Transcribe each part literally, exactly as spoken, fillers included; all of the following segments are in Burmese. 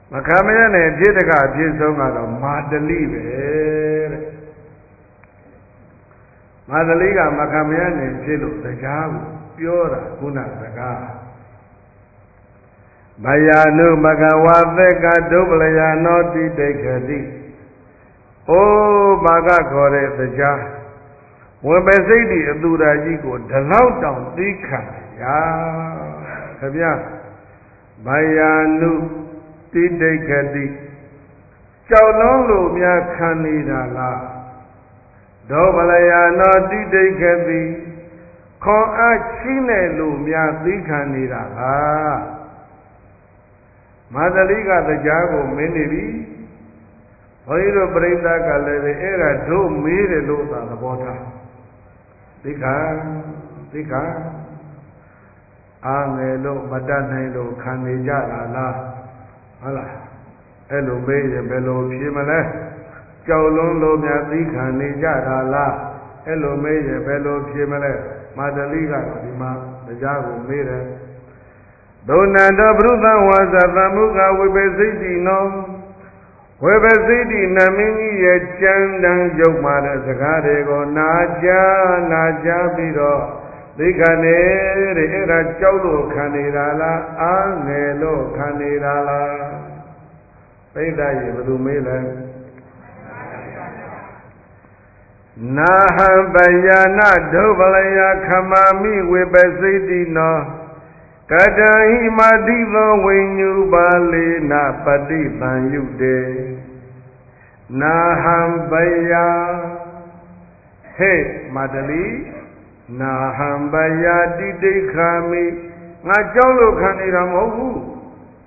Makamaya ne Jitaka Jisonga Madalive Madaliga Makamaya ne Jilu, the Javu, Piora, Guna, the Ga Bayanu Magawaveka Dublaya Noti Dekadi. Oh, Maga Kore, the Ja. When Bezidi Adura Yigo, the loud down, Dika, Ya, Kabia, Bayanu, Didekadi, Chaulolo, Mia Kanida La, Dobalaya, no Didekadi, Con Achine Lu, Mia Dikanida La, Madaliga, the Jago, Minibi, Oiro Breda Galere, Era, do Mire Lota, the water. Dika, Dika, Angelo, Madanelo, Canija, La, Allah, Elo Bay, Bello, Chimale, Jolon Lomia, Dika, Nija, La, Elo May, Bello, Chimale, Madaliga, Dima, the Jago, Mire. Donanda Bruda was a Ramuga with Bezidi, no. Webazidi Namini Chandan Yomara Zagarego Naja Naja Biro Ligane Era Cholo Canirala Angelo Canirala Peda Yumela Naha Bayana Dobalaya Kamami Webazidi no Kadahi Madiva when you bali na padivan you de Nahambaya Hey Madali Nahambaya Dide Kami Najolo Kaniramohu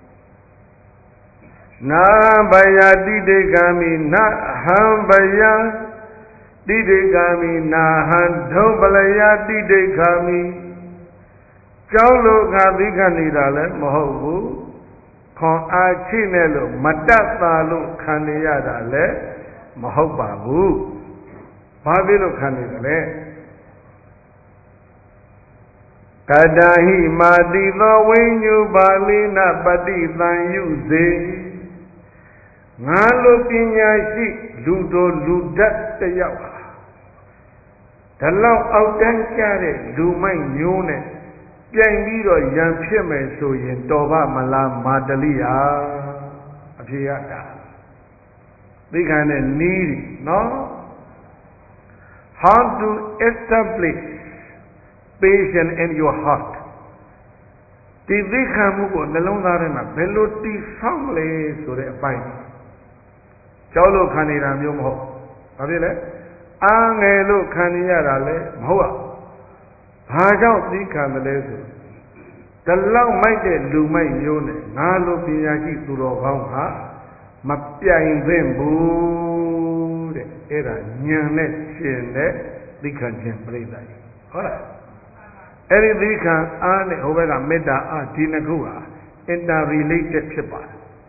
Nahambaya Dide Kami Nahambaya Dide Kami Nahandobalaya Dide Kami Jaulo Gaviganida le Mohobu, Con Achinelo, Matatalu Candiada le, Mohobabu, Babilo Canida le Kadahi Madiva when you balina badi than you say Nalo Pinyashi, Ludo Ludat the Yawa. The law out and carry, do my unit. Pian Biro Yan Pime so in Toba Mala Madalia Apiata. We can need no how to establish patience in your heart. The Vikamugo Nalonarena Veloti family so they find Cholo Kanira Mumo Avile Angelo Kaniara le Moa. Haja Dikandalesu. The long mighty Lumay Yone, Nalo Piaki Turoha, Mapia in Zembu, Era Nyanet Shene, Dikan Breda. Alright. Eri Dikan Ane Overa Meda A Tinagua, interrelated Chipa.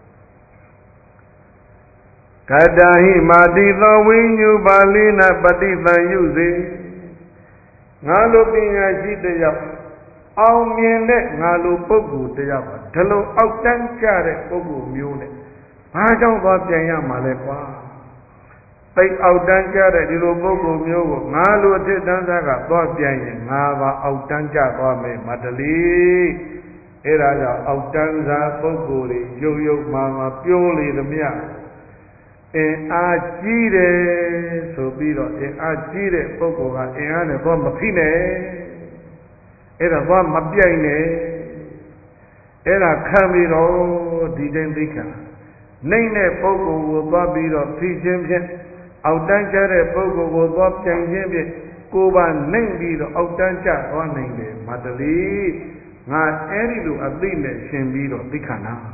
Kadahi Madiva when you balina Badiva use Nalo Pinya Jidaya, all Miene, Nalo Pogu, the Yava, Tello Outan Chare, Pogu Mune. I don't want Jaya Malepa. Take Outan Chare, Dilo Pogu Mule, Nalo Titanzaga, Bob Jayan, Nava, Outan Java, Madali, Era, Outanza, Pogu, Yo Yo Mama, purely the Mia. In Ajire, so be it. In Ajire, Pogoga, in Anne von Mapine, Era von Mabiane, Era Camiro, didn't Vika. Name Pogo will Bobby of Fijim, Outdancer, Pogo will Bob Jam, Kuba, Name the Outdancer, or Name, Madali, not any do a business, Shimbido, Vicana.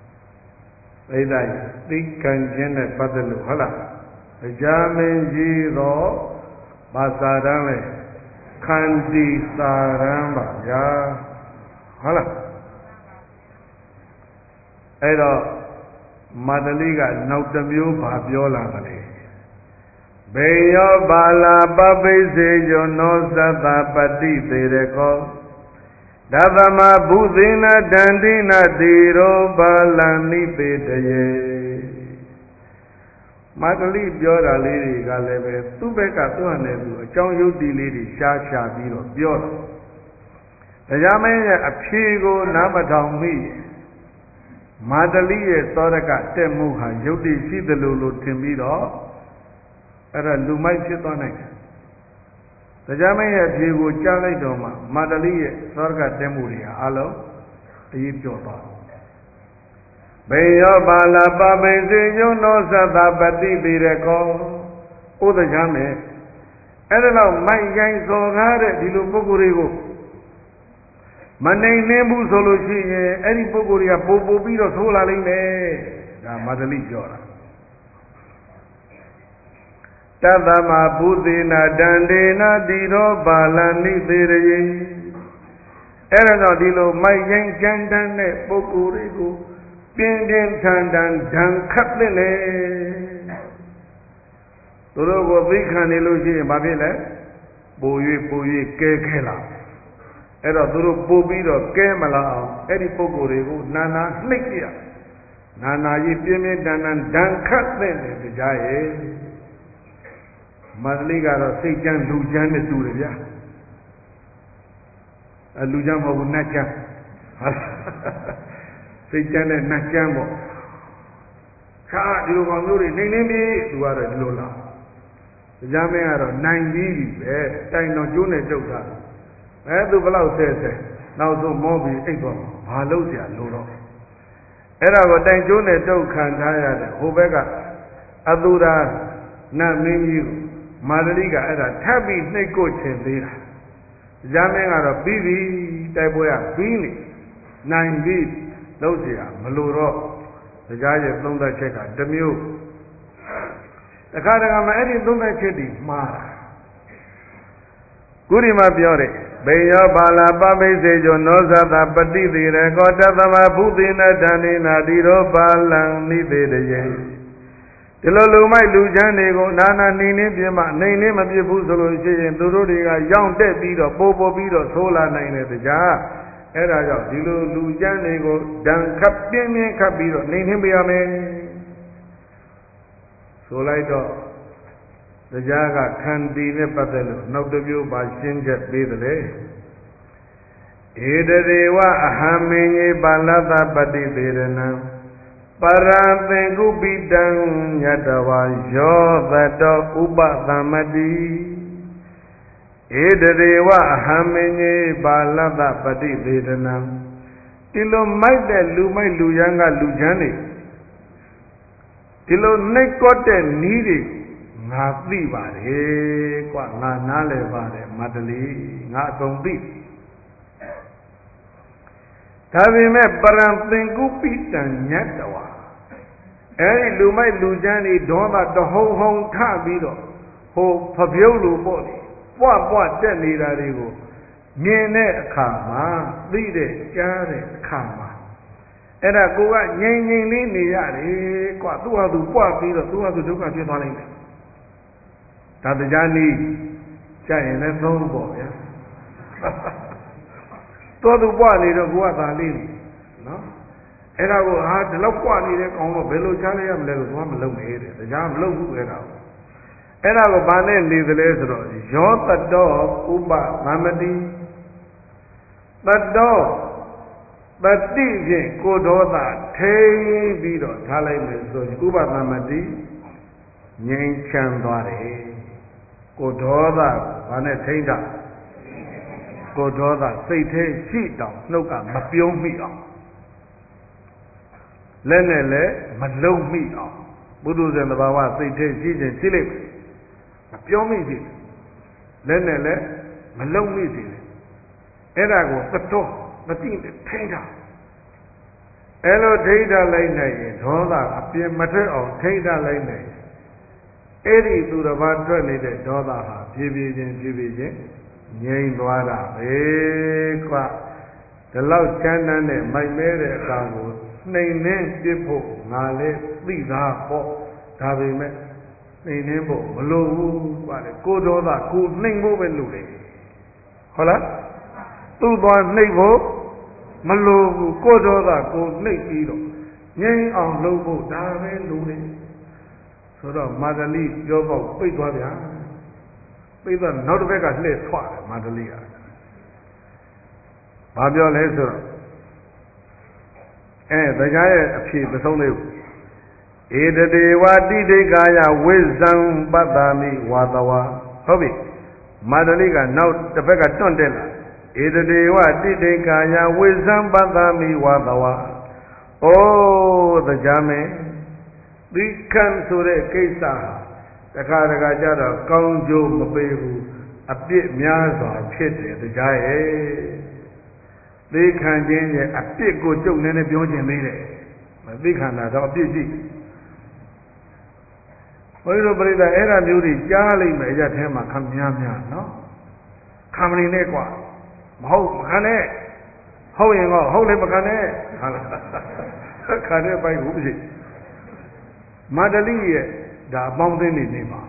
Eda Dikan Jene Padalu Hala Jamin Jiro Basadame Kandi Saramba Ya Hala Eda Madaliga Nautamio Babiola Vale Beyo Bala Babe Sejo no Sata Pati Tereko Dadama Budina Dandina Diro Balani Betaye Madali Biora Lady Galebe, Tubeka Tuanedu, a John Yudi Lady Shasha Biro Biora. The Yamaya Apigo Namadam me. Madali Soraka Temuha, Yudi Sidalulu Timbido, era Lumai Chitonek. The Yamaya Pigo Jale Doma, Madali Sorga Temuria, Alo, Yipjota. Beyo bala babezi yo no sata pati bireko Uda jame Edelo mai yang so ngare di lu pukuri ko Manai nembu solo shiye Eri pukuri ya popo biro sola lime Da madali jora Tadama budina dandena diro bala ni biraye Edelo di lu mai yang jandane pukuri ko Pindin Sandan Dankatele Turogo Vikani Luji Babile Boyi Boyi Kekela Era Turu Bobiro Kemala Eri Pogorigo Nana Nikia Nana Yipimi Danan Dankatele Jaye Madliga Sijan Lujan Duria A Lujan Mabunacha Sijan and Nachamo. Ka, you are Nuri, Nini, you are a Lola. The Jamaica, nine babies, eh, time no June Jota. Eh, the Valau says, now so Moby, April, Halosia, Lolo. Era was time June Joka, Hobega, Adura, Namini, Madriga, era Tabby, Neko Chevira. Jamaica, Bibi, Taboya, Bini, nine babies. Those here, Maluro, the guy is don't that check out, the mule. The Karagama Eddie don't that check it, Mara. Gurima Biore, Bayo Bala Babe Sejo Noza, the Pati, the Rekota, the Mabutina, Danina, Diro Bala, Nide the Yen. The Lolo my Lujanego, Nana Nini, Bima, Nini, Mabibuzo, and Durudiga, young dead beat of Bobo beat of Sola Nine at the jar. Era yo, dilo Lujanego, Dan Capini Capiro, name Biame. So like the Jaga Candine Patelo, not the view by Shinja Bidale. Eda Deva Ahamini Balada Badi Bedana. Paratengu Bidang Yadawa, Yo, that Uba Samadi. Edeva Hamene Balada Pati Vedana Tilo Maide Lumai Luyanga Lujani Tilo Nekote Niri Nazi Vare Qua Nanale Vare Madali Natombi Tavime Parampengu Pitan Yatawa Eri Lumai Lujani Doma the whole home Tabido Ho Paviolu Body What what then need I go? Mene Kama, lead it, Jare Kama. And I go at Yen Yen Nini, what do I do? What do I do? Do I do it? That the Jani Giant and no boy, yeah. To the one need of what I need, no? And I will have the love one need on a bellow Charlie, I'm little one below me, the jam low who get out. And I will ban in the Lazaro. John the dog, Uba, Mamadi. The dog, the D J, Kododa, Tay Bido, Talay, so Uba Mamadi, Yen Chandare, Kododa, Vanetenda, Kododa, Sate, Sheet down, Snoka, Mapio me on. Lenele, Malo me on. Budus and the Bawa, Sate, Sheet and Silip. Pure music. Then let Malone music. Erago, the door, the thing, the tater. Hello, tater lane, Dola, appear matter of tater lane. Eddie to the water needed Dola, division, division, Yang Dwara, Equa. The loud cannon, my mare, Rago, name name people, Nale, Lisa, Pop, Tavi. Nimbo, Malou, Kododa, Cool Nimbo, and Lule. Hola? သူ့သွားနှိပ်ဖို့မလိုဘူးကိုယ်တော်ကကိုနှိပ်ပြီးတော့ငြိမ်းအောင်လုပ်ဖို့ဒါပဲလိုတယ်ဆိုတော့မာဒလီပြောတော့ပိတ်သွားဗျာပိတ်တော့နောက်တစ်ဘက်ကလှည့်ထွားတယ်မာဒလီကဘာပြောလဲဆိုတော့အဲတရားရဲ့အဖြေမဆုံးသေးဘူးဧတတေဝတိဒိကာယဝိဇံပတ္တာမိဝါသဝါဟုတ်ပြီမာဒလိကနောက်တစ်ဖက်ကတွန့်တက်လာဧတတေဝတိဒိကာယဝိဇံပတ္တာမိဝါသဝါအိုးတရားမင်းဒီခံဆိုတဲ့ကိစ္စတခါတခါကျတော့ကောင်းကျိုးမပေးဘူးအပြစ်များစွာဖြစ်တယ်တရားရဲ့သိခံခြင်းရဲ့အပြစ်ကိုကျုပ်နည်းနည်းပြောခြင်းသေးတယ်မသိခံတာတော့အပြစ်ရှိဘုရားတို့ပြိဿအဲ့ဒါမျိုးတွေကြားလိုက်မယ်ရထဲမှာခံများများနော်ခံမနေနဲ့ကွာမဟုတ်မခံနဲ့ဟုတ်ရင်တော့ဟုတ်လည်းမခံနဲ့ဟာလားခံတဲ့ပိုက်ဘူးဖြစ်မာဒလီရဲ့ဒါအပေါင်းအသင်းနေနေပါ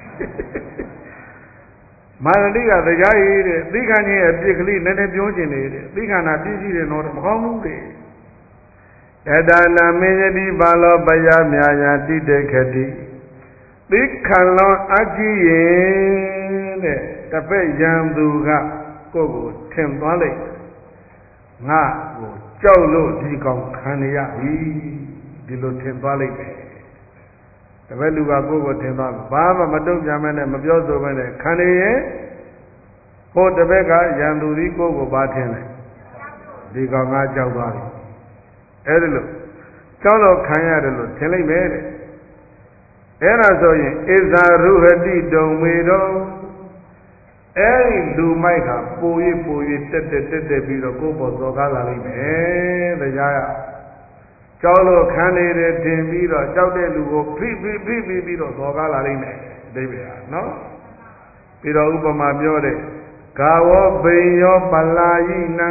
မာဒလိကတရားရည်တဲ့သိခံခြင်းရဲ့ပြစ်ကလေးနည်းနည်းပြောခြင်းလေတဲ့သိခံတာပြည့်စည်တယ်တော့မကောင်းဘူးတဲ့ယတနာမေယတိဘာလောပယမြာယာတိတေခတိသိခံလောအကြည့်ရင်တဲ့တပည့်ရန်သူကကိုယ့်ကိုထင်သွားလိုက်ငါကိုကြောက်လို့ဒီကောင်ခံရပြီဒီလိုထင်သွားလိုက်တယ်တပည့်လူကကိုယ့်ကိုထင်သွားဘာမှမတုံ့ပြန်မဲနဲ့မပြောဆိုမဲနဲ့ခံနေရင်ဟိုတပည့်ကရန်သူသည်ကိုယ့်ကိုဘာထင်လဲဒီကောင်ကကြောက်သွားပြီအဲ့ဒါလို့ကြောက်တော့ခံရတယ်လို့ထင်လိုက်မယ်တဲ့အဲ့ဒါဆိုရင်ဣဇာရုဟတိတုံမေတော်အဲ့ဒီလူမိုက်ကပို၍ပို၍တက်တက်တက်တက်ပြီးတော့ကိုယ့်ဘောသောကားလာလိမ့်မယ်တရားကကြောက်လို့ခံနေတယ်ထင်ပြီးတော့ကြောက်တဲ့လူကိုဖိဖိဖိဖိပြီးတော့သောကားလာလိမ့်မယ်အဓိပ္ပာယ်ကနော်ပြီးတော့ဥပမာပြောတဲ့ဂါဝဘိညောပလာယိနံ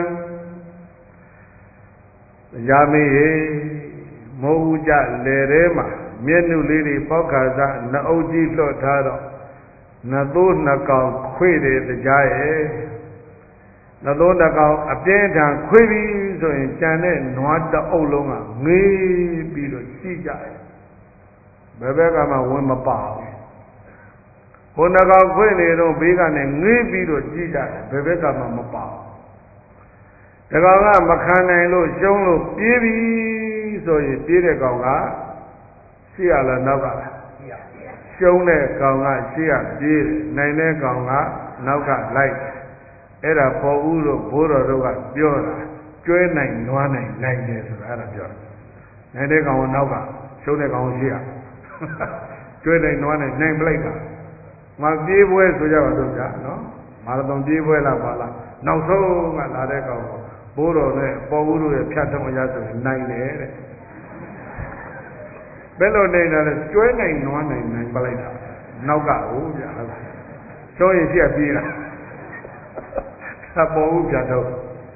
ရာမေဟေမိုးဦးကြလေထဲမှာမျက်နှုလေးတွေပေါက်ခါစားနှအုပ်ကြီးလွှတ်ထားတော့နှသိုးနှကောင်ခွေတယ်တရားရဲ့နှသိုးနှကောင်အပြင်းထန်ခွေပြီးဆိုရင်ကြံတဲ့နွားတအုပ်လုံးကငေးပြီးတော့ကြည့်ကြတယ်ဘယ်ဘက်ကမှဝင်မပါဘူးဟိုနှကောင်ခွေနေတော့ဘေးကနေငေးပြီးတော့ကြည့်ကြတယ်ဘယ်ဘက်ကမှမပါဘူးတကောင်ကမခံနိုင်လို့ရှုံးလို့ပြေးပြီဆိုရင်ပြေးတဲ့ကောင်ကရှေ့ရလားနောက်ကလားရှုံးတဲ့ကောင်ကရှေ့ရပြေးတယ်နိုင်တဲ့ကောင်ကနောက်ကလိုက်အဲ့ဒါပေါ်ဦးတို့ဘိုးတော်တို့ကပြောတာကျွဲနိုင်နွားနိုင်နိုင်တယ်ဆိုတာအဲ့ဒါပြောတယ်နိုင်တဲ့ကောင်ကနောက်ကရှုံးတဲ့ကောင်ရှေ့ရကျွဲနိုင်နွားနိုင်နိုင်ပလိုက်တာမပြေးပွဲဆိုကြပါတော့ဗျာနော်မာရသွန်ပြေးပွဲလားပါလားနောက်ဆုံးကလာတဲ့ကောင်ကိုဘိုးတော်နဲ့ပေါ်ဦးတို့ရဲ့ဖြတ်ထုံးအရဆိုရင်နိုင်တယ်တဲ့ဘယ်လိုနေတာလဲကျွဲနိုင်နွားနိုင်နိုင်ပလိုက်တာနောက်ကဟိုဗျာဟုတ်လားရှုံးရင်ပြက်ပြေးတာအပေါ်ဦးပြတော့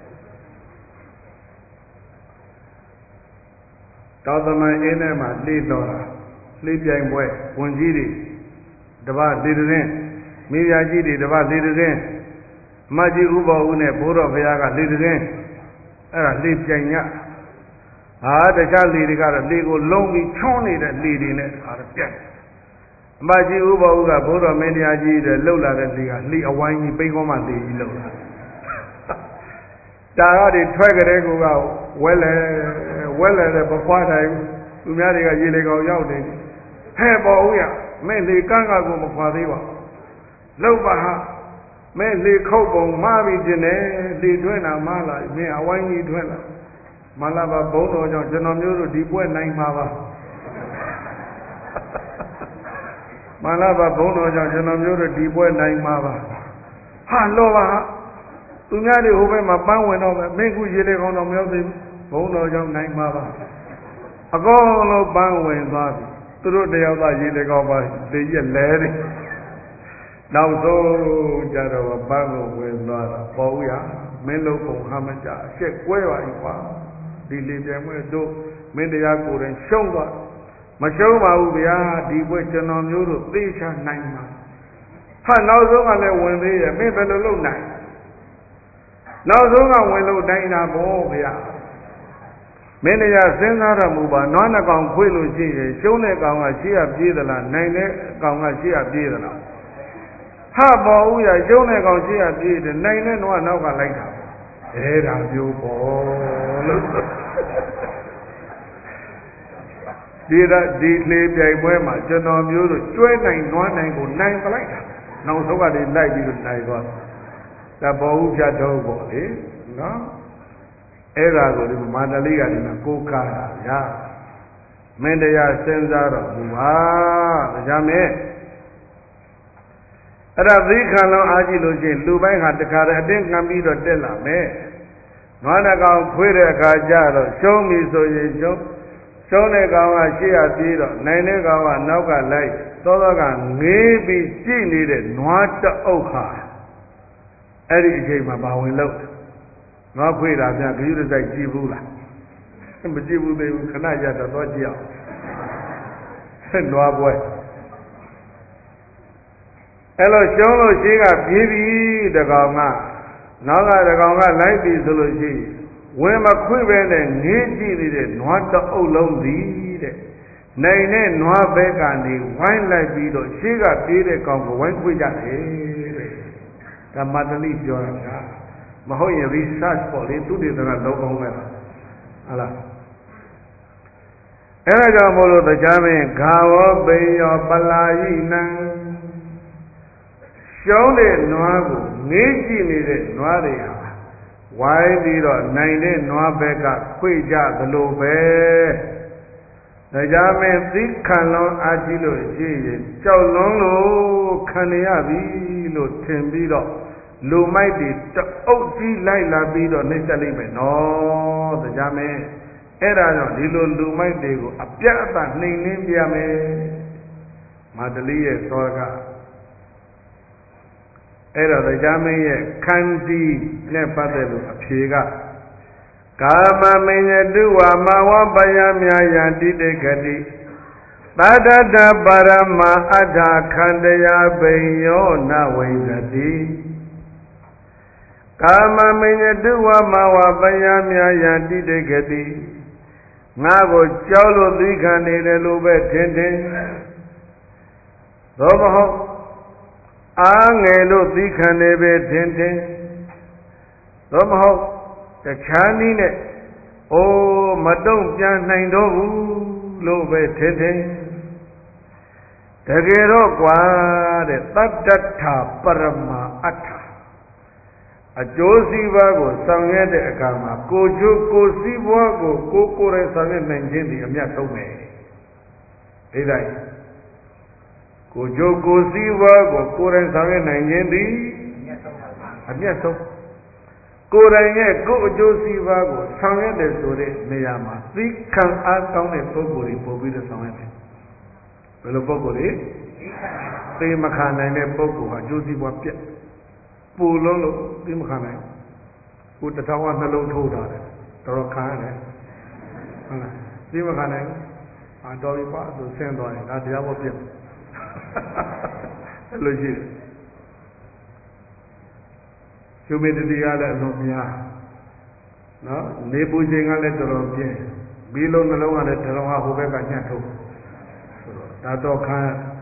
တောသမန်အင်းထဲမှာလှေတော်တာလှေပြိုင်ပွဲဝင်ကြီးတွေတပတ်လေတွင်မိဖုရားကြီးတွေတပတ်လေတွင်မကြီးဥပ္ပါဦးနဲ့ဘိုးတော်ဘုရားကလေတွင်အဲ့ဒါလေပြိုင်ညဟာတခြားလေတွေကတော့လေကိုလုံးပြီးချွန်းနေတဲ့လေတွေနဲ့ဟာပြိုင်အမကြီးဥပ္ပါဦးကဘိုးတော်မင်းတရားကြီးတွေလှုပ်လာတဲ့လေကလေအဝိုင်းကြီးပိန်းကောမှလေကြီးလှုပ်လာတာရတွေထွက်ကြတဲ့ကူကဝဲလဲဝဲလဲတဲ့ပခွားတိုင်းသူများတွေကရေလေကောင်ရောက်နေဟဲ့ပေါ်ဦးရမင်းလေကန်းကကိုမခွာသေးပါလောက်ပါဟာမင်းလေခုတ်ပုံမှားပြီးတင်တယ်လေတွင်းတာမှားလာမင်းအဝိုင်းကြီးတွင်းလာမလာပါဘုံတော်ကြောင့်ကျွန်တော်မျိုးတို့ဒီပွဲနိုင်မှာပါမလာပါဘုံတော်ကြောင့်ကျွန်တော်မျိုးတို့ဒီပွဲနိုင်မှာပါဟာလောပါသူများတွေဟိုဘက်မှာပန်းဝင်တော့ပဲမင်းခုရေလေကောင်တော်မရောက်သေးဘူးဘုံတော်ကြောင့်နိုင်မှာပါအကုန်လုံးပန်းဝင်သွားပြီသူတို့တယောက်သားရေလေကောင်ပါလေရက်လဲတယ်နောက်ဆုံးကြတော့ပန်းကိုဝင်သွားတာပေါ်ဦးရမင်းလုံးပုံဟာမကြအချက်ကွဲပါပြီကွာဒီလေပြိုင်ပွဲတို့မင်းတရားကိုယ်တိုင်ရှုံးသွားမရှုံးပါဘူးဗျာဒီပွဲကျွန်တော်မျိုးတို့သိချနိုင်မှာဟာနောက်ဆုံးကလည်းဝင်သေးရဲ့မင်းဘယ်လိုလုပ်နိုင်နောက်ဆုံးကဝင်လို့တိုင်းတာပေါ့ဗျာမင်းတရားစဉ်းစားရမှုပါနွားနှကောင်ခွေလို့ရှိရင်ရှုံးတဲ့ကောင်ကရှေ့ကပြေးသလားနိုင်တဲ့ကောင်ကရှေ့ကပြေးသလားဟာပေါ်ဦးရရှုံးတဲ့ကောင်ရှေ့ကပြေးတယ်နိုင်တဲ့နွားနောက်ကလိုက်တာအဲဒါမျိုးပေါ့လို့ဒီကဒီလေပြိုင်ပွဲမှာကျွန်တော်မျိုးတို့ကျွဲနိုင်နွားနိုင်ကိုနိုင်ပလိုက်တာနောက်ဆုံးကနေလိုက်ပြီးတော့နိုင်သွားတာပေါ်ဦးဖြတ်တော့ပေါ့လေနော်အဲ့ဒါကိုဒီမာတလေးကဒီမှာကိုးကားတာဗျာမင်းတရားစဉ်းစားတော့ဘူးပါဒါကြောင့်မဲအဲ့ဒါသီခံလုံးအားကြည့်လို့ရှိရင်လူပိုင်းဟာတခါတည်းအတင်းခံပြီးတော့တက်လာမယ်နွားနှကောင်ခွေးတဲ့အခါကျတော့ရှုံးပြီဆိုရင်ရှုံးရှုံးတဲ့ကောင်ကရှေ့ရပြေးတော့နိုင်တဲ့ကောင်ကနောက်ကလိုက်သောသောကငေးပြီးကြည့်နေတဲ့နွားတအုပ်ဟာအဲ့ဒီအချိန်မှာဘာဝင်လို့နွားခွေတာပြန်ဂရုတစိုက်ကြည့်ဘူးလားမကြည့်ဘူးသေးဘူးခဏရတော့တော့ကြည့်အောင်နွားပွဲအဲ့လိုရှုံးလို့ရှိကပြေးပြီတကောင်ကနောက်ကတကောင်ကလိုက်ပြီဆိုလို့ရှိဝင်မခွေပဲနဲ့ငေးကြည့်နေတဲ့နွားတအုပ်လုံးသည်တဲ့နိုင်တဲ့နွားဘက်ကနေဝိုင်းလိုက်ပြီးတော့ရှေ့ကပြေးတဲ့ကောင်ကိုဝိုင်းခွေကြတယ်တဲ့ဓမ္မတလိပြောတာကမဟုတ်ရင် research ပေါ့လေသူတည်တာလုံးအောင်ပဲဟုတ်လားအဲဒါကြောင့်မို့လို့တရားမင်းဂါဝပိယောပလာယိနံရှုံးတဲ့နွားကိုငေးကြည့်နေတဲ့နွားတွေဟာဝိုင်းပြီးတော့နိုင်တဲ့နွားဘက်ကခွေကြသလိုပဲတရားမင်းသိခံလုံးအားကြီးလို့ရှိရင်ကြောက်လွန်းလို့ခံရပြီလို့ထင်ပြီးတော့လူမိုက်တွေတအုပ်ကြီးလိုက်လာပြီးတော့နှိမ့်ဆက်လိုက်မယ်နော်တရားမင်းအဲ့ဒါကြောင့်ဒီလိုလူမိုက်တွေကိုအပြတ်အသတ်နှိမ်နှင်းပြမယ်မာတလီရဲ့သောကအဲ့တော့တရားမင်းရဲ့ခန္တီနဲ့ပတ်သက်လို့အဖြေကကာမမင်းယတုဝမဝပယမြာယတိတေခတိသာတတပါရမအဋ္ဌခန္တယဘိယောနဝိသတိကာမမင်းယတုဝမဝပယမြာယတိတေခတိငါကိုကြောက်လို့သီးခံနေတယ်လို့ပဲထင်ထင်သောမဟုတ်အားငယ်လို့သီးခံနေပဲထင်ထင်သောမဟုတ်တခြားနည်းနဲ့အိုးမတုံ့ပြန်နိုင်တော့ဘူးလို့ပဲထင်ထင်တကယ်တော့ကွာတဲ့တတ္တထာပရမအဋ္ဌအကျိုးစီးပွားကိုဆောင်ရွက်တဲ့အခါမှာကိုကျိုးကိုစီးပွားကိုကိုကိုယ်တိုင်ဆောင်ရွက်နိုင်ခြင်းဒီအမြတ်ဆုံးပဲဒီတိုင်းကိုကျိုးကိုစီးပွားကိုကိုယ်တိုင်ဆောင်ရွက်နိုင်ခြင်းဒီအမြတ်ဆုံးကိုယ်တိုင်ရဲ့ကိုယ်အကျိုးစီးပွားကိုဆောင်ရွက်တယ်ဆိုတဲ့နေရာမှာသိခံအားကောင်းတဲ့ပုဂ္ဂိုလ်တွေပို့ပြီးတော့ဆောင်ရွက်တယ်ဘယ်လိုပုဂ္ဂိုလ်တွေသိမခံနိုင်တဲ့ပုဂ္ဂိုလ်ဟာအကျိုးစီးပွားပြတ်ပူလုံးလို့သိမခံနိုင်ကိုတထောင်ကနှလုံးထိုးတာတယ်တော်ခံရတယ်ဟုတ်လားသိမခံနိုင်အာတော်ပြီပါသူဆင်းသွားရင်ဒါတရားဘောပြတ်အဲ့လိုရှိတယ်ကျုပ်မေတ္တိကလည်းအလုံးများနော်နေပူချိန်ကလည်းတော်တော်ပြင်းဘီလုံးနှလုံးကလည်းတော်တော်ဟိုဘက်ကညှက်ထုတ်ဆိုတော့ဒါတော့ခံ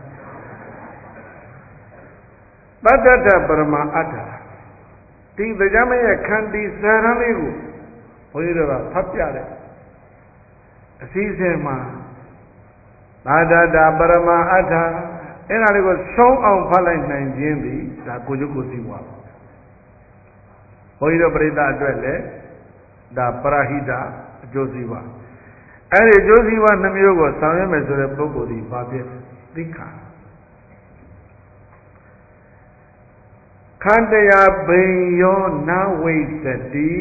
တတ္တတပရမအဋ္ဌဒီတရားမရဲ့ခန္တီဇာရံလေးကိုဘုန်းကြီးတို့ကဖတ်ပြတယ်အစည်းအဝေးမှာသာတတပရမအဋ္ဌအဲ့ဒါလေးကိုဆုံးအောင်ဖတ်လိုက်နိုင်ခြင်းသည်ဒါကိုကျုပ်ကိုစီးပွားဘုန်းကြီးတို့ပြိဿအတွက်လည်းဒါပရဟိတအကျိုးစီးပွားအဲ့ဒီအကျိုးစီးပွားနှမျိုးကိုဆောင်ရွက်မယ်ဆိုတဲ့ပုဂ္ဂိုလ်ဒီဘာဖြစ်သိက္ခာခန္တယဘိယောနဝိသတိ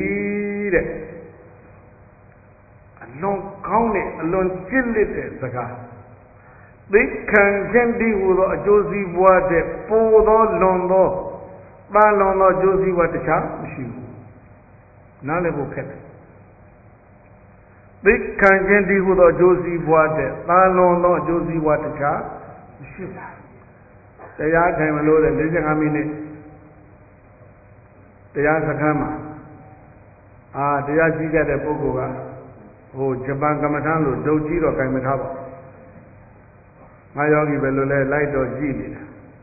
တဲ့အလွန်ကောင်းတဲ့အလွန်ကြစ်လက်တဲ့စကားသိခံခြင်းဒီဟူသောအကျိုးစီးပွားတဲ့ပိုသောလွန်သောပါလွန်သောအကျိုးစီးပွားတခြားမရှိဘူးနားလည်ဖို့ခက်တယ်သိခံခြင်းဒီဟူသောအကျိုးစီးပွားတဲ့ပါလွန်သောအကျိုးစီးပွားတခြားမရှိဘူးတရားထိုင်မလို့တဲ့၄၅မိနစ်တရားစခန်းမှာအာတရားကြီးကြတဲ့ပုဂ္ဂိုလ်ကဟိုဂျပန်ကမ္မထမ်းလို့ဒုတ်ကြီးတော့ကင်မထားပါငါယောဂီပဲလို့လဲလိုက်တော့ကြည့်နေတာ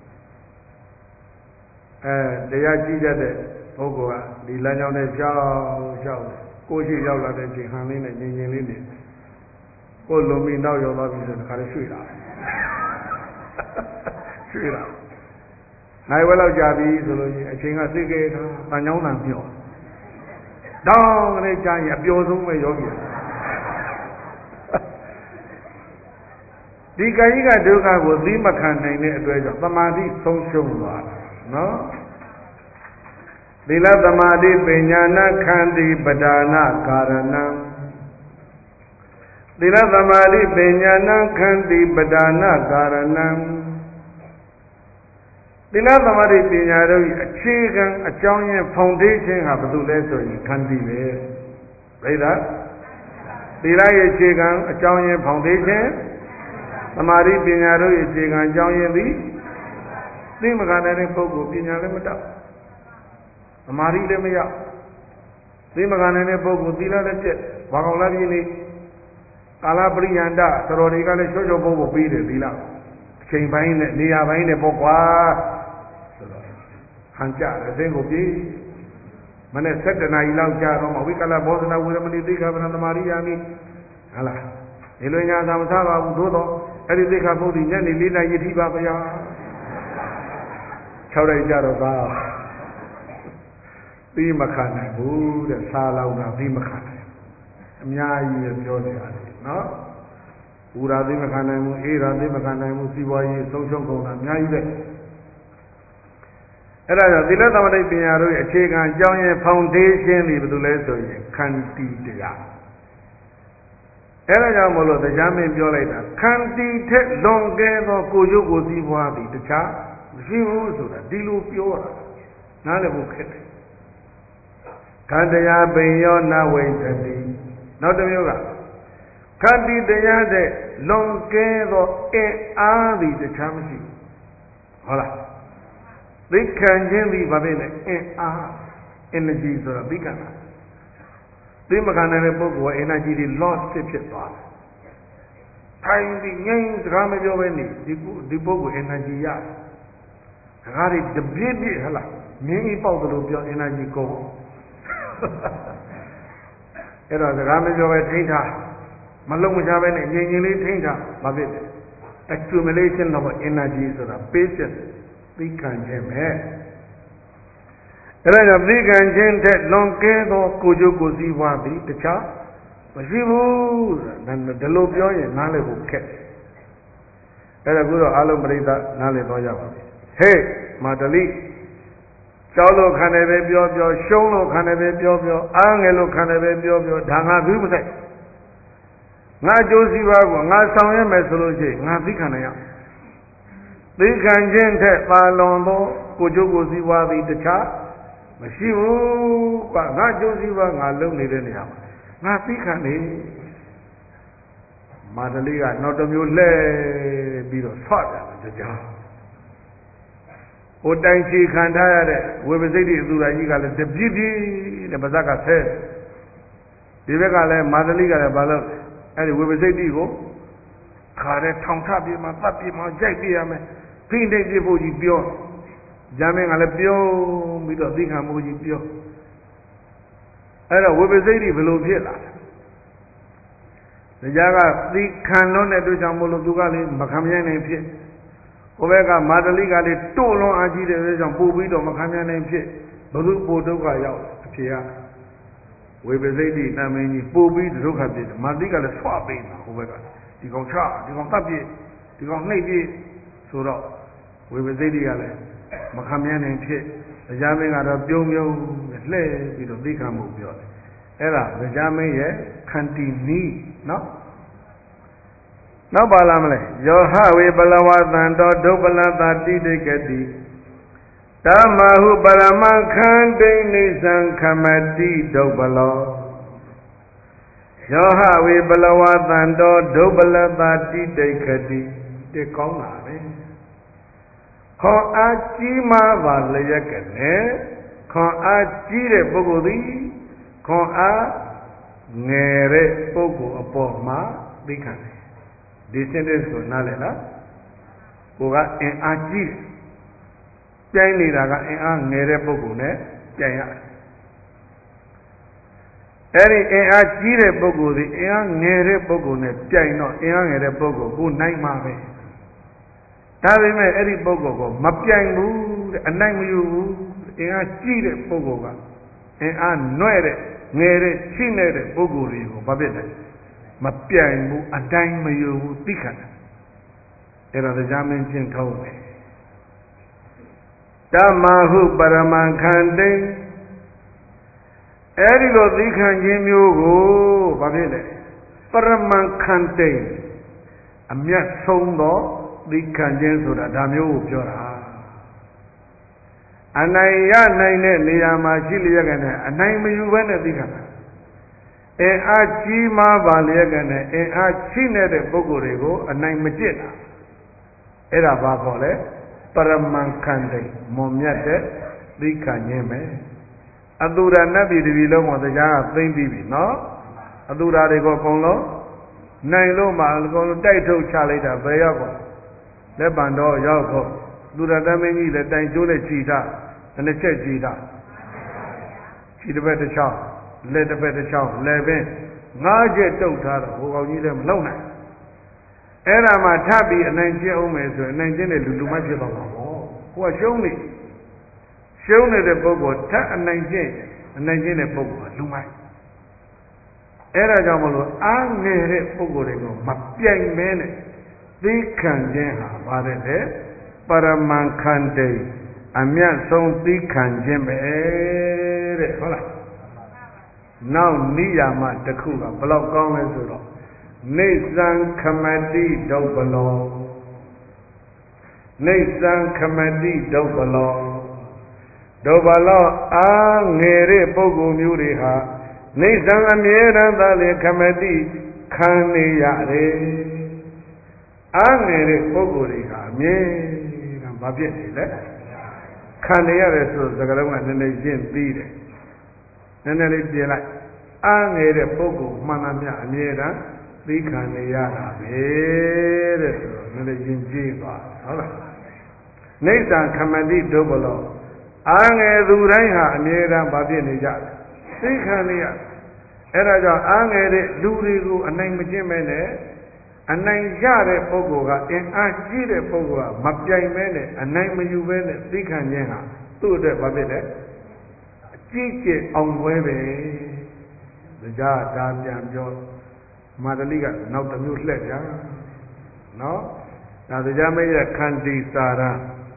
အဲတရားကြီးကြတဲ့ပုဂ္ဂိုလ်ကဒီလမ်းကြောင်းနဲ့ရှောက်ရှောက်ကိုရှိရောက်လာတဲ့ချိန်ဟန်လေးနဲ့ငြင်ငြင်လေးနေကိုလုံပြီးနောက်ရောက်သွားပြီဆိုတော့ခါလေးရွှေ့လာရွှေ့လာနိုင်ဝဲလောက်ကြာပြီဆိုလို့အချိန်ကစိတ်ကဲထားတန်ချောင်းတန်ပြော့တောင်းကလေးကြာရင်အပျော်ဆုံးပဲယောဂီဒီကာယကဒုက္ခကိုသိမခံနိုင်တဲ့အတွက်ကြောင့်သမာဓိဆုံးရှုံးသွားတာနော်သီလသမာဓိပညာနာခန္တိပဒါနာကာရဏံသီလသမာဓိပညာနာခန္တိပဒါနာကာရဏံသီလသမာဓိပညာတို့၏အခြေခံအကြောင်းရင်း foundation ဟာဘာလို့လဲဆိုရင်ခန္တိပဲပြိဿသီလရဲ့အခြေခံအကြောင်းရင်း foundation သမာဓိပညာတို့၏အခြေခံအကြောင်းရင်းသည်သိမခံနိုင်တဲ့ပုဂ္ဂိုလ်ပညာလည်းမတတ်သမာဓိလည်းမရသိမခံနိုင်တဲ့ပုဂ္ဂိုလ်သီလလည်းပြည့်ဘာကောင်လားပြည့်နေကာလပရိယန္တသတော်တွေကလည်းချောချောပုဂ္ဂိုလ်ပြီးတယ်သီလအချိန်ပိုင်းနဲ့နေရာပိုင်းနဲ့ပေါ့ကွာဆိုတော့ဟန်ကြတယ်အသိကိုပြေးမနေ့၁၇နာရီလောက်ကြာတော့မှဝိကလဘောဇနာဝေရမဏိသိက္ခာပဏသမာရိယာမိဟာလားဒီလိုညာသာမစားပါဘူးသို့တော့အဲ့ဒီသိက္ခာပုဒ်ဒီညနေ၄နာရီထိပါဗျာ၆ရက်ကြာတော့သာသိမခံနိုင်ဘူးတဲ့စားလောက်တာသိမခံနိုင်အများကြီးပြောကြရတယ်နော်ဘူရာသိမခံနိုင်ဘူးအေးရာသိမခံနိုင်ဘူးစီးပွားရေးဆုံးရှုံးကုန်တာအများကြီးပဲအဲ့ဒါကြောင့်သီလသမထပညာတို့ရဲ့အခြေခံအကြောင်းရင်း foundation တွေဘယ်လိုလဲဆိုရင်ခန္တီတရားအဲ့ဒါကြောင့်မလို့တရားမင်းပြောလိုက်တာခန္တီထက်လွန်ကဲသောကိုယ်ကျိုးကိုယ်စီးပွားသည်တခြားမရှိဘူးဆိုတာဒီလိုပြောတာနားလည်ဖို့ခက်တယ်ခန္တရားပင်ယောနဝိသတိနောက်တစ်မျိုးကခန္တီတရားတဲ့လွန်ကဲသောအင်အားသည်တခြားမရှိဘူးဟုတ်လားသိခံခြင်းသည်ဘာဖြစ်လဲအင်အား energy ဆိုတာသိခံတာသိမခံနိုင်တဲ့ပုဂ္ဂိုလ်က energy တွေ loss ဖြစ်ဖြစ်သွားတယ်ထိုင်ပြီးငြိမ်းစကားမပြောဘဲနေဒီဒီပုဂ္ဂိုလ် energy ရတယ်စကားတွေတပြည့်ပြည့်ဟလားမြင်းကြီးပေါက်တယ်လို့ပြော energy ကုန်အဲ့တော့စကားမပြောပဲထိန်းထားမလုံးမချပဲနဲ့ငြိမ်ငြိမ်လေးထိန်းထားဘာဖြစ်လဲ accumulation of energy ဆိုတာ patience သိခံခြင်းပဲအဲ့ဒါကြောင့်သိခံခြင်းတဲ့လွန်ကဲသောကိုယ်ကျိုးကိုယ်စီးပွားသည်တခြားမရှိဘူးဆိုတာဒီလိုပြောရင်နားလည်ဖို့ခက်အဲ့ဒါကိုတော့အလုံးပရိသတ်နားလည်တော့ကြပါပြီဟေးမာတလိကြောက်လို့ခံတယ်ပဲပြောပြောရှုံးလို့ခံတယ်ပဲပြောပြောအားငယ်လို့ခံတယ်ပဲပြောပြောဒါငါဘူးမဆိုင်ငါကြိုးစည်းပါကိုငါဆောင်ရမယ်ဆိုလို့ရှိရင်ငါသိခံနိုင်ရသိခံခြင်းထက်ပါလွန်သောကိုကြိုးကိုစည်းဝါးသည်တခြားမရှိဘူးကွာငါကြိုးစည်းဝါးငါလုံနေတဲ့နေရာမှာငါသိခံနေမာတလေးကနောက်တစ်မျိုးလှဲပြီးတော့ဆွပြန်ကြကြဟိုတိုင်ချီခံထားရတဲ့ဝေပစိတ်တိအသူရာကြီးကလည်းတပြည့်ပြည့်နဲ့ပါဇက်ကဆဲဒီဘက်ကလည်းမာတလိကလည်းဘာလို့အဲ့ဒီဝေပစိတ်တိကိုခါတဲ့ထောင်ထပြေမှာတပ်ပြေမှာကြိုက်ပြေရမယ်ဖိနှိပ်ပြေဖို့ကြီးပြောဂျာမင်းကလည်းပြောပြီးတော့သိခံမှုကြီးပြောအဲ့တော့ဝေပစိတ်တိဘယ်လိုဖြစ်လာလဲတရားကသိခံလို့တဲ့အတွက်ကြောင့်မို့လို့သူကလည်းမခံနိုင်နိုင်ဖြစ်ဟိုဘက်ကမာတလိကလည်းတိုးလွန်အားကြီးတဲ့အတွက်ကြောင့်ပို့ပြီးတော့မခံနိုင်ဖြစ်ဘုသူပို့ဒုက္ခရောက်အဖြစ်ကဝေပစိတ်တိနာမင်းကြီးပို့ပြီးဒုက္ခဖြစ်တယ်မာတလိကလည်းဆွပေးတာဟိုဘက်ကဒီကောင်ချဒီကောင်တပ်ပြဒီကောင်နှိပ်ပြဆိုတော့ဝေပစိတ်တိကလည်းမခံနိုင်ဖြစ်တရားမင်းကတော့ပြုံးပြုံးလှဲ့ပြီးတော့သိခံမှုပြောတယ်အဲ့ဒါတရားမင်းရဲ့ခန္တီနီးနော်နောက်ပါလာမလဲယောဟဝေပလဝသံတောဒုပလတာတိတိကတိဓမ္မဟုပရမခန္တိနိသံခမတိဒုပလောယောဟဝေပလဝသံတောဒုပလတာတိတိကတိတေကောင်းတာပဲခွန်အားကြီးမားပါလျက်ကနဲ့ခွန်အားကြီးတဲ့ပုဂ္ဂိုလ်သည်ခွန်အားငယ်တဲ့ပုဂ္ဂိုလ်အပေါ်မှာသိခံတယ်ဒီ sentence ကိုနားလည်လားကိုကအင်အားကြီးတယ်ပြိုင်နေတာကအင်အားငယ်တဲ့ပုဂ္ဂိုလ်နဲ့ပြိုင်ရတယ်အဲ့ဒီအင်အားကြီးတဲ့ပုဂ္ဂိုလ်ဒီအင်အားငယ်တဲ့ပုဂ္ဂိုလ်နဲ့ပြိုင်တော့အင်အားငယ်တဲ့ပုဂ္ဂိုလ်ကိုနိုင်မှာပဲဒါပေမဲ့အဲ့ဒီပုဂ္ဂိုလ်ကိုမပြိုင်ဘူးတဲ့အနိုင်မယူဘူးအင်အားကြီးတဲ့ပုဂ္ဂိုလ်ကအင်အားနွဲ့တဲ့ငယ်တဲ့ချိနေတဲ့ပုဂ္ဂိုလ်တွေကိုဘာဖြစ်လဲမပြိုင်ဘူးအတိုင်းမယူဘူးသိခံတယ်အဲ့ဒါတရားမင်းချင်းထုံးတယ်တမဟုပရမခန္တိအဲ့ဒီလိုသိခံခြင်းမျိုးကိုဘာဖြစ်လဲပရမခန္တိအမျက်ဆုံးသောသိခံခြင်းဆိုတာဒါမျိုးကိုပြောတာအနိုင်ရနိုင်တဲ့နေရာမှာရှိလျက်ကနေအနိုင်မယူဘဲနဲ့သိခံတာအင်အားကြီးမားပါလျက်ကနေအင်အားချိနေတဲ့ပုဂ္ဂိုလ်တွေကိုအနိုင်မကျင့်တာအဲ့ဒါဘာခေါ်လဲပရမခန္တိမွန်မြတ်တဲ့သိခံခြင်းပဲအတူရနတ်ပြည်တပြည်လုံးမှာတရားကသိမ့်ပြီးပြီနော်အတူရာတွေကိုအကုန်လုံးနိုင်လို့မှအကုန်လုံးတိုက်ထုတ်ချလိုက်တာဘယ်ရောက်ကုန်လက်ပံတော့ရောက်ကုန်သူရတမင်းကြီးလည်းတိုင်ကျိုးနဲ့ခြိထားတစ်ချက်ခြိထားခြိတစ်ဘက်တစ်ချောင်းလက်တစ်ဘက်တစ်ချောင်းလက်ပင်ငါးချက်တုတ်ထားတော့ဟိုကောင်ကြီးလည်းမလုံနိုင်အဲ့ဒါမှထပ်ပြီးအနိုင်ကျင့်အောင်မယ်ဆိုရင်အနိုင်ကျင့်တဲ့လူလူမဖြစ်တော့မှာပေါ့ဟိုကရှုံးနေရှုံးနေတဲ့ပုဂ္ဂိုလ်ထပ်အနိုင်ကျင့်အနိုင်ကျင့်တဲ့ပုဂ္ဂိုလ်ကလူမိုက်အဲ့ဒါကြောင့်မလို့အားငယ်တဲ့ပုဂ္ဂိုလ်တွေကိုမပြိုင်မဲနဲ့သိခံခြင်းဟာပါတယ်လေပရမန်ခန္တိအမြတ်ဆုံးသိခံခြင်းပဲတဲ့ဟုတ်လားနောက်နိယာမတစ်ခုကဘယ်လောက်ကောင်းလဲဆိုတော့နေသံခမတိဒုပ္ပလောနေသံခမတိဒုပ္ပလောဒုပ္ပလောအားငယ်တဲ့ပုဂ္ဂိုလ်မျိုးတွေဟာနေသံအမြဲတမ်းသာလေခမတိခံနေရတယ်အားငယ်တဲ့ပုဂ္ဂိုလ်တွေဟာအမြဲတမ်းဘာဖြစ်နေလဲခံနေရတယ်ဆိုစကားလုံးကနည်းနည်းရှင်းပြီးတယ်နည်းနည်းလေးပြင်လိုက်အားငယ်တဲ့ပုဂ္ဂိုလ်မှန်သမျှအမြဲတမ်းသိခံနေရတာပဲတဲ့ဆိုတော့နည်းနည်းရှင်းကြည့်ပါဟုတ်လားနေသံခမတိဒုပ္ပလောအားငယ်သူတိုင်းဟာအမြဲတမ်းဘာဖြစ်နေကြလဲသိခံနေရအဲ့ဒါကြောင့်အားငယ်တဲ့လူတွေကိုအနိုင်မကျင့်မဲနဲ့အနိုင်ရတဲ့ပုဂ္ဂိုလ်ကအင်အားကြီးတဲ့ပုဂ္ဂိုလ်ကမပြိုင်မဲနဲ့အနိုင်မယူမဲနဲ့သိခံခြင်းဟာသူ့အတွက်ဘာဖြစ်လဲအကြီးကျယ်အောင်ပွဲပဲဒါကြဒါပြန်ပြောမာတလိကနောက်တစ်မျိုးလှည့်ပြန်နော်ဒါတရားမရဲ့ခန္တီစာရ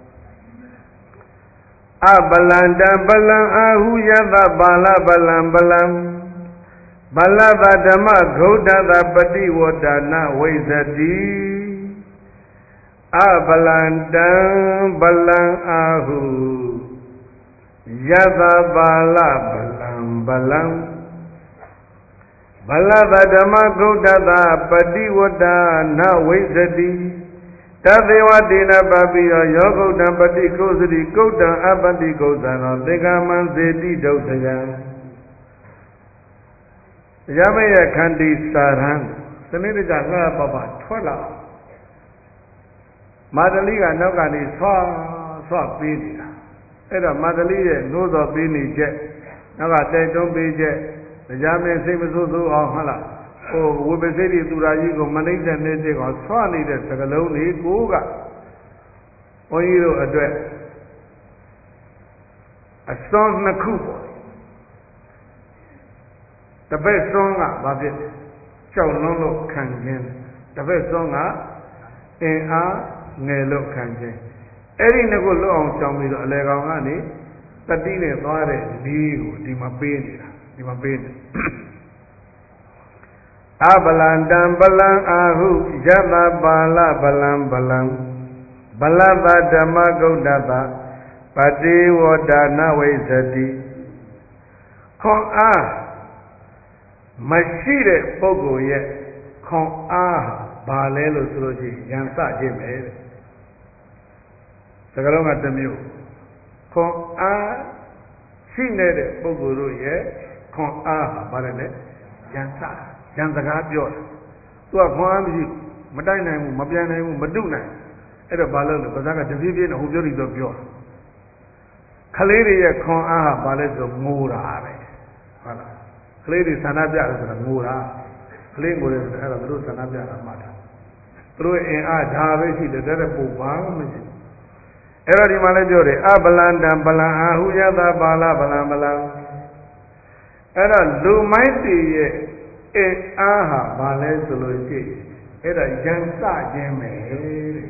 အပလန္တပလံအာဟုယသဘာလပလံပလံဘလဗဓမ္မဂௌဒသပတိဝတ္တနာဝိဇတိအပလန္တံပလံအာဟုယသဘာလပလံပလံဘလဗဓမ္မဂௌဒသပတိဝတ္တနာဝိဇတိတသေဝတိနပပိယောယောဂုတ်တံပတိကုသတိကုတ်တံအပတိကုသံသောသေကမံစေတိဒုစယံတရားမရဲ့ခန္တီစာရံစနစ်တကျလှပပထွက်လာမာတလိကနောက်ကနေဆွာဆွာပေးနေတာအဲ့တော့မာတလိရဲ့နိုးစော်ပေးနေချက်နောက်ကတိုက်တွန်းပေးချက်တရားမစိတ်မဆိုးဆိုးအောင်ဟုတ်လားဟိုဝိပစိတိသူရာကြီးကိုမနှိမ့်တဲ့နေတဲ့ကောင်ဆွနေတဲ့စကလုံးတွေကိုကဘုန်းကြီးတို့အတွက်အစွန်းနှစ်ခုပေါ့တပည့်စွန်းကဘာဖြစ်ကြောက်လွန်းလို့ခံခြင်းတပည့်စွန်းကအင်အားငယ်လို့ခံခြင်းအဲ့ဒီနှစ်ခုလွတ်အောင်ကြောင်းပြီးတော့အလေကောင်ကနေတတိနဲ့သွားတဲ့နီးကိုဒီမှာပေးနေတာဒီမှာပေးနေအပလန္တံပလံအာဟုယသပါလပလံပလံဘလဗဓမ္မဂௌဒသပတိဝတ္တနာဝိဇတိခွန်အားမရှိတဲ့ပုဂ္ဂိုလ်ရဲ့ခွန်အားဘာလဲလို့ဆိုလို့ရှိရင်ရန်စခြင်းပဲတဲ့စကားလုံးကတစ်မျိုးခွန်အားရှိနေတဲ့ပုဂ္ဂိုလ်တို့ရဲ့ခွခွန်အားဟာဗါတယ်လေရန်စရန်စကားပြောတာသူကခွန်အားမရှိမတိုက်နိုင်ဘူးမပြန်နိုင်ဘူးမတုနိုင်အဲ့တော့ဘာလို့လဲပါဇက်ကတပြေးပြေးနဲ့ဟိုပြောပြီးတော့ပြောခလေးတွေရဲ့ခွန်အားဟာဘာလဲဆိုငိုတာပဲဟုတ်လားကလေးတွေဆန္ဒပြတယ်ဆိုတာငိုတာကလေးငိုတယ်ဆိုတော့အဲ့တော့သူတို့ဆန္ဒပြတာမှတ်တာသူတို့အင်အားဒါပဲရှိတယ်တဲ့ပုံဘာမှမရှိအဲ့တော့ဒီမှာလည်းပြောတယ်အပလန္တံပလံအာဟုယသပါဠပလံပလံအဲ့တော့လူမိုက်တွေရဲ့အင်အားဟာဘာလဲဆိုလို့ရှိရင်အဲ့ဒါရန်စခြင်းပဲတဲ့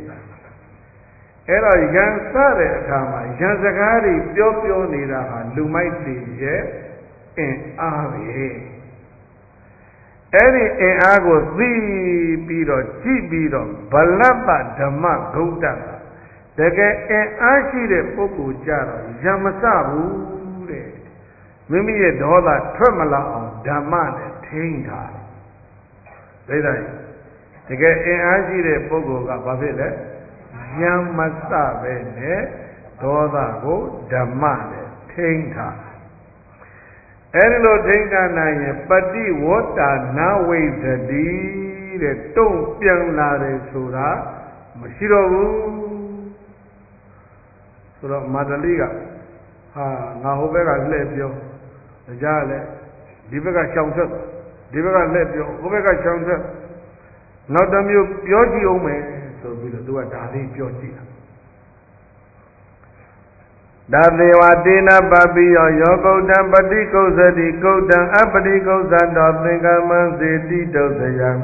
အဲ့တော့ရန်စတဲ့အခါမှာရန်စကားတွေပြောပြောနေတာဟာလူမိုက်တွေရဲ့အင်အားပဲအဲ့ဒီအင်အားကိုသိပြီးတော့ကြည့်ပြီးတော့ဗလပ္ပဓမ္မဂௌတ္တတကယ်အင်အားရှိတဲ့ပုဂ္ဂိုလ်ကြတော့ရံမစဘူးတဲ့မိမိရဲ့ဒေါသထွက်မလာအောင်ဓမ္မနဲ့ထိန်းထားတယ်ဒါတိုင်းတကယ်အင်အားရှိတဲ့ပုဂ္ဂိုလ်ကဘာဖြစ်လဲရံမစပဲနဲ့ဒေါသကိုဓမ္မနဲ့ထိန်းထားအဲဒီလိုထိန်းထားနိုင်ရင်ပฏิဝတ္တာနာဝိသတိတဲ့တုံ့ပြန်လာတယ်ဆိုတာမရှိတော့ဘူးဆိုတော့မာတလိကဟာငါဟိုဘက်ကလှည့်ပြောကြားလဲဒီဘက်ကရှောင်ထွက်ဒီဘက်ကလှည့်ပြောဟိုဘက်ကရှောင်ထွက်နောက်တစ်မျိုးပြောကြည့်အောင်မယ်ဆိုပြီးတော့သူကဒါလေးပြောကြည့်တာဒါသေဝတေနပပိယောယောဂௌတံပฏิကုသတိဂௌတံအပတိကုသတောသင်္ကမံစေတိတုသယံ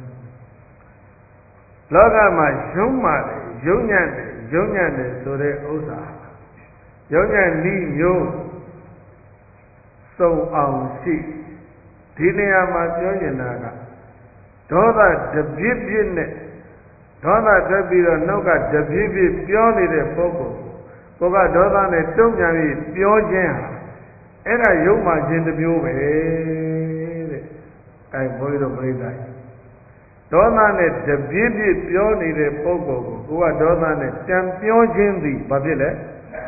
လောကမှာယုံမှတယ်ယုံညံ့တယ်ယုံညံ့တယ်ဆိုတဲ့ဥစ္စာယုံညံ့ဤမျိုးစုံအောင်ရှိဒီနေရာမှာပြောနေတာကဒေါသတပြည့်ပြည့်နဲ့ဒေါသတက်ပြီးတော့နောက်ကတပြည့်ပြည့်ပြောနေတဲ့ပုဂ္ဂိုလ်ကိုကဒေါသနဲ့တုံ့ပြန်ပြီးပြောခြင်းဟာအဲ့ဒါယုံမှခြင်းတစ်မျိုးပဲတဲ့အဲဘုန်းကြီးတို့ပြိဿဒေါသနဲ့တပြည့်ပြည့်ပြောနေတဲ့ပုဂ္ဂိုလ်ကိုကိုကဒေါသနဲ့တံပြောခြင်းသည်ဘာဖြစ်လဲ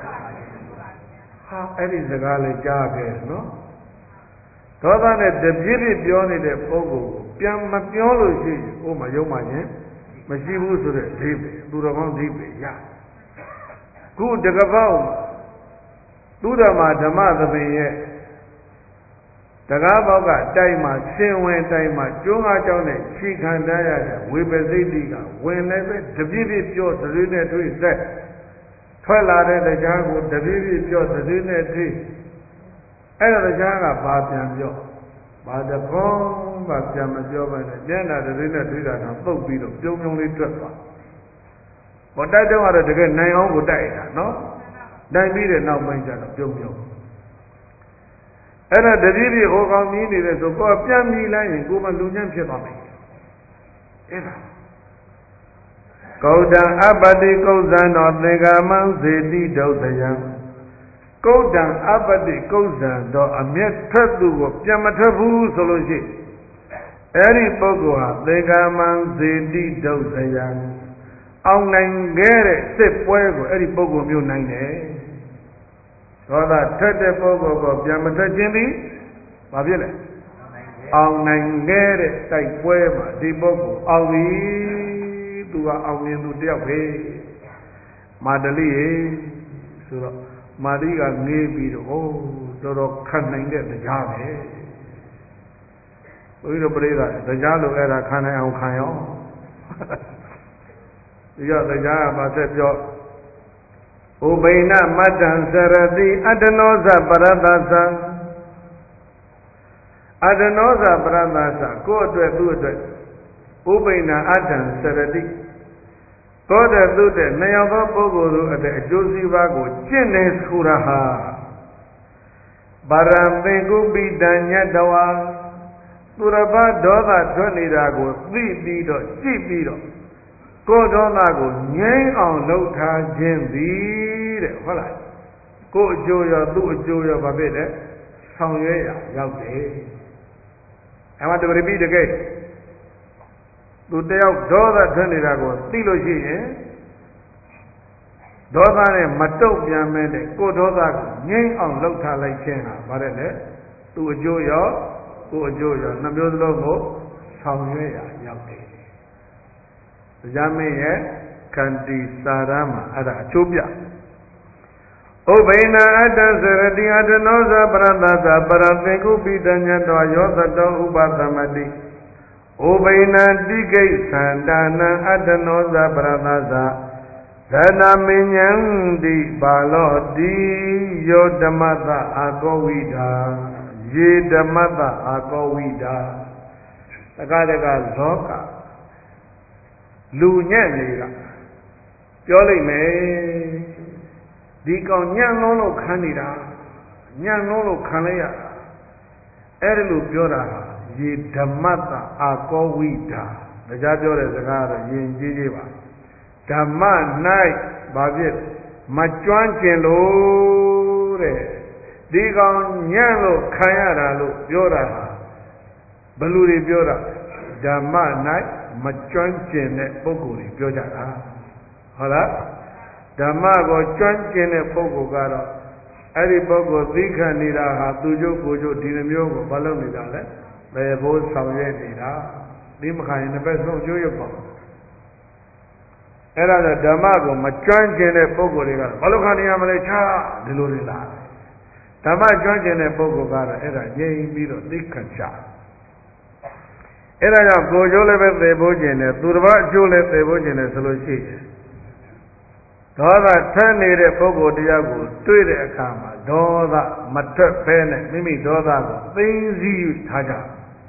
ဟာအဲ့ဒီစကားလေးကြားခဲ့နော်ဒေါသနဲ့တပြည့်ပြည့်ပြောနေတဲ့ပုဂ္ဂိုလ်ကိုပြန်မပြောလို့ရှိရင်ဟိုမှာယုံမှခြင်းမရှိဘူးဆိုတဲ့အဓိပ္ပာယ်သူတော်ကောင်းအဓိပ္ပာယ်ရခုတကပောက်သူဓမ္မဓမ္မသဘင်ရဲ့တကားပေါက်ကတိုက်မှာဆင်ဝင်တိုက်မှာကျွန်းကားကြောင်းနဲ့ခြိခံတတ်ရတဲ့ဝေပစိတ်တိကဝင်လည်းပဲတပြည့်ပြည့်ပြောသတိနဲ့တွေ့ဆက်ထွက်လာတဲ့တရားကိုတပြည့်ပြည့်ပြောသတိနဲ့တွေ့အဲ့ဒါတရားကဘာပြန်ပြောဘာတကောဘာပြန်မပြောပါနဲ့မျက်နှာတတိနဲ့တွေ့တာတော့ပုတ်ပြီးတော့ပြုံးပြုံးလေးတွက်သွားဟောတိုက်တော့ကတော့တကယ်နိုင်အောင်ကိုတိုက်တာနော်နိုင်ပြီးတဲ့နောက်ပိုင်းကျတော့ပြုံးပြုံးအဲ့ဒါတတိပြည့်ဟောကောင်းမြည်နေတယ်ဆိုကိုယ်ပြန်မြည်လိုက်ရင်ကိုယ်မလူညံ့ဖြစ်သွားမယ်အဲ့ဒါဂௌတံအပတိကုဇံတော်သင်္ကာမံဇေတိဒုသယံဂௌတံအပတိကုဇံတော်အမျက်ထွက်သူကိုပြန်မထွက်ဘူးဆိုလို့ရှိအဲ့ဒီပုဂ္ဂိုလ်ဟာသင်္ကာမံဇေတိဒုသယံအောင်နိုင်ခဲ့တဲ့စစ်ပွဲကိုအဲ့ဒီပုဂ္ဂိုလ်မျိုးနိုင်တယ်ဒေါသထွက်တဲ့ပုဂ္ဂိုလ်ကိုပြန်မထွက်ခြင်းသည်ဘာဖြစ်လဲအောင်နိုင်ခဲ့တဲ့တိုက်ပွဲမှာဒီပုဂ္ဂိုလ်အောင်ပြီသူကအောင်မြင်သူတယောက်ပဲမာတလိရေဆိုတော့မာတိကငေးပြီးတော့အိုးတော်တော်ခံနိုင်တဲ့တရားပဲဘုရားပရိသတ်တရားလို့အဲ့ဒါခံနိုင်အောင်ခံရောဒီကတရားကဘာဆက်ပြောဥပိနမတ္တံစရတိအတ္တနောဇပရတ္တသံအတ္တနောဇပရတ္တသကိုယ့်အတွက်သူ့အတွက်ဥပိနအတ္တံစရတိကိုယ့်တဲ့သူ့တဲ့နှစ်ယောက်သောပုဂ္ဂိုလ်တို့အတွက်အကျိုးစီးပွားကိုကျင့်နေဆိုတာဟာဗရံသင်္ကုပိတံညတဝါသူရပဒေါသထွက်နေတာကိုသိပြီးတော့ကြည့်ပြီးတော့ကိုယ်ဒေါသကိုငြိမ်းအောင်လုပ်ထားခြင်းသည်တဲ့ဟုတ်လားကိုယ်အကျိုးရောသူ့အကျိုးရောဘာဖြစ်လဲဆောင်ရွက်ရရောက်တယ်အမှတပရိပိတကယ်သူတယောက်ဒေါသထွက်နေတာကိုသိလို့ရှိရင်ဒေါသနဲ့မတုတ်ပြန်မဲတဲ့ကိုယ်ဒေါသကိုငြိမ်းအောင်လုပ်ထားလိုက်ခြင်းဟာဗါတဲ့လေသူသူ့အကျိုးရောကိုယ်အကျိုးရောနှမျိုးစလုံးကိုဆောင်ရွက်ရရောက်တယ်တရားမင်းရဲ့ခန္တီစာရမှာအဲ့ဒါအကျိုးပြဥပ္ပိနာအတ္တစရတိအတ္တနောဇပရတ္တသပရသေကုပိတညတောယောသတောဥပသမတိဥပ္ပိနာတိကိသန္တာနံအတ္တနောဇပရတ္တသသနာမဉ္ဇံတိပါလောတိယောဓမ္မတအာကောဝိတာယေဓမ္မတအာကောဝိတာတက္ကတကလောကလူညံ့တွေကပြောလိုက်မယ်ဒီကောင်ညံ့လုံးလို့ခံနေတာညံ့လုံးလို့ခံလိုက်ရတာအဲ့ဒါလို့ပြောတာဟာယေဓမ္မတအာကောဝိတာဒါကြပြောတဲ့စကားကတော့ယဉ်ကျေးကျေးပါဓမ္မ၌ဘာဖြစ်မကျွမ်းကျင်လို့တဲ့ဒီကောင်ညံ့လို့ခံရတာလို့ပြောတာဟာဘယ်လိုတွေပြောတာဓမ္မ၌မကျွမ်းကျင်တဲ့ပုဂ္ဂိုလ်တွေပြောကြတာဟုတ်လားဓမ္မကိုကျွမ်းကျင်တဲ့ပုဂ္ဂိုလ်ကတော့အဲ့ဒီပုဂ္ဂိုလ်သိခံနေတာဟာသူကျုပ်ကိုကျုပ်ဒီလိုမျိုးကိုမလုပ်နေတာလဲဘယ်ဘိုးဆောင်ရွက်နေတာဒီမခံရင်တစ်ပတ်ဆုံးကျိုးရပါအဲ့ဒါဆိုဓမ္မကိုမကျွမ်းကျင်တဲ့ပုဂ္ဂိုလ်တွေကဘာလို့ခံနေရမလဲချာဒီလိုတွေလားဓမ္မကျွမ်းကျင်တဲ့ပုဂ္ဂိုလ်ကတော့အဲ့ဒါငြိမ်ပြီးတော့သိခံချအဲ့ဒါကြောင့်ကိုယ်ကျိုးလည်းပဲသေဖို့ကျင်တယ်သူတစ်ပါးအကျိုးလည်းသေဖို့ကျင်တယ်ဆိုလို့ရှိရင်ဒေါသထွက်နေတဲ့ပုဂ္ဂိုလ်တရားကိုတွေ့တဲ့အခါမှာဒေါသမထွက်ဘဲနဲ့မိမိဒေါသကိုသိသိထားကြ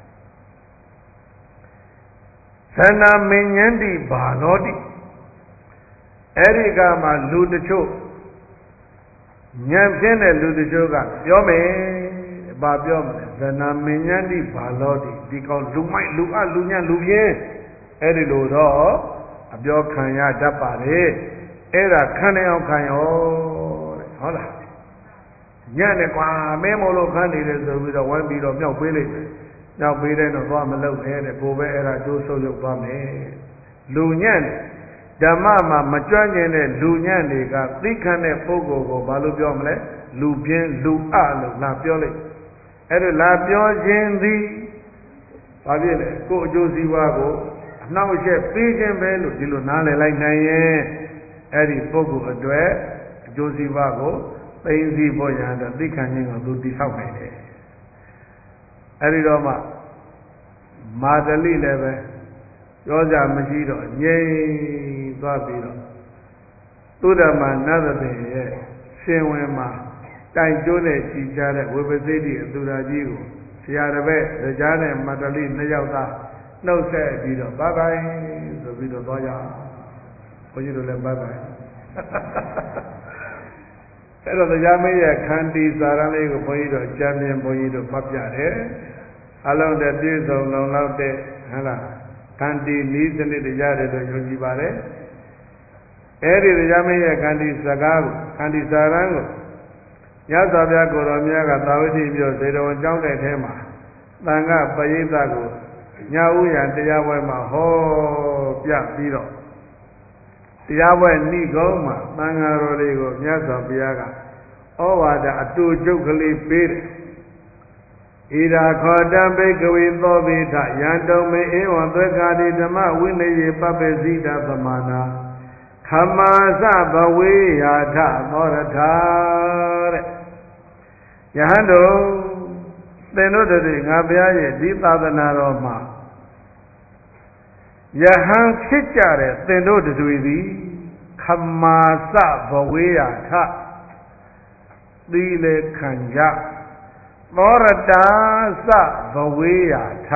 သနာမဉ္ဇန္တိဘာလောတိအဲ့ဒီကမှလူတချို့ဉာဏ်ဖြင့်တဲ့လူတချို့ကပြောမယ်ဘာပြောမလဲသနာမဉ္ဇန္တိဘာလောတိဒီကောင်လူမိုက်လူအလူညံ့လူပြင်းအဲ့ဒီလိုတော့အပြောခံရတတ်ပါလေအဲ့ဒါခံနေအောင်ခံရောတဲ့ဟုတ်လားညံ့တယ်ကွာမင်းမို့လို့ခံနေတယ်ဆိုပြီးတော့ဝိုင်းပြီးတော့မြောက်ပေးလိုက်တယ်မြောက်ပေးတဲ့တော့သွားမလုပ်နဲ့တဲ့ကိုယ်ပဲအဲ့ဒါကျိုးဆုပ်ရုပ်သွားမယ်လူညံ့တယ်ဓမ္မမှာမကြွကျင်တဲ့လူညံ့တွေကသိခံတဲ့ပုဂ္ဂိုလ်ကိုဘာလို့ပြောမလဲလူပြင်းလူအလို့လာပြောလိုက်အဲ့ဒါလာပြောခြင်းသည်ဘာဖြစ်လဲကိုယ်အကျိုးစီးပွားကိုအနှောင့်အယှက်ပေးခြင်းပဲလို့ဒီလိုနားလည်လိုက်နိုင်ရင်အဲ့ဒီပုဂ္ဂိုလ်အတွက်အကျိုးစီးပွားကိုသိသိဖို့ရတဲ့သိခံခြင်းကိုသူတည်ဆောက်နိုင်တယ်အဲ့ဒီတော့မှမာတလိလည်းပဲပြောကြမရှိတော့ငြိမ်သွားပြီးတော့သုဒ္ဓမာနသပင်ရဲ့ရှင်ဝင်မှာတိုင်ကျိုးနဲ့ကြည်ကြတဲ့ဝိပသိတိအသူရာကြီးကိုဆရာတစ်ပည့်တရားနဲ့မာတလိနှစ်ယောက်သားနှုတ်ဆက်ပြီးတော့ဘိုင်ဘိုင်ဆိုပြီးတော့သွားကြဘုန်းကြီးတို့လည်းဘိုင်ဘိုင်အဲ့တော့တရားမင်းရဲ့ခန္တီစာရန်လေးကိုဘုန်းကြီးတို့ကြံမြင်ဘုန်းကြီးတို့ဖတ်ပြတယ်အလုံးတဲ့ပြည့်စုံလုံလောက်တဲ့ဟဟလားခန္တီနည်းစနစ်တရားတွေလို့ယုံကြည်ပါတယ်အဲ့ဒီတရားမင်းရဲ့ခန္တီစကားကိုခန္တီစာရန်ကိုရသော်ပြကိုတော်မြတ်ကသာဝတိပြောဇေတဝန်ကျောင်းတဲ့ထဲမှာသံဃပရိသတ်ကိုညဥ်ရတရားပွဲမှာဟောပြပြီးတော့တရားပွဲဏိကုံးမှာသံဃာတော်တွေကိုမြတ်စွာဘုရားကဩဝါဒအတူကျုပ်ကလေးပေးတယ်ဣရာခောတံဘိကဝေသောဘိထယံတုံမေဧဝံသွေကာတိဓမ္မဝိနယေပပ္ပဇိတပမာနာခမာသဘဝေယာထသောရထာတဲ့ယဟန်တို့သင်တို့တို့ငါဘုရားရဲ့ဒီသာသနာတော်မှာယဟန်ဖြစ်ကြတဲ့သင်တို့တွေသည်ခမာသဘဝေယာထသီလေခံကြသောရတာသဘဝေယာထ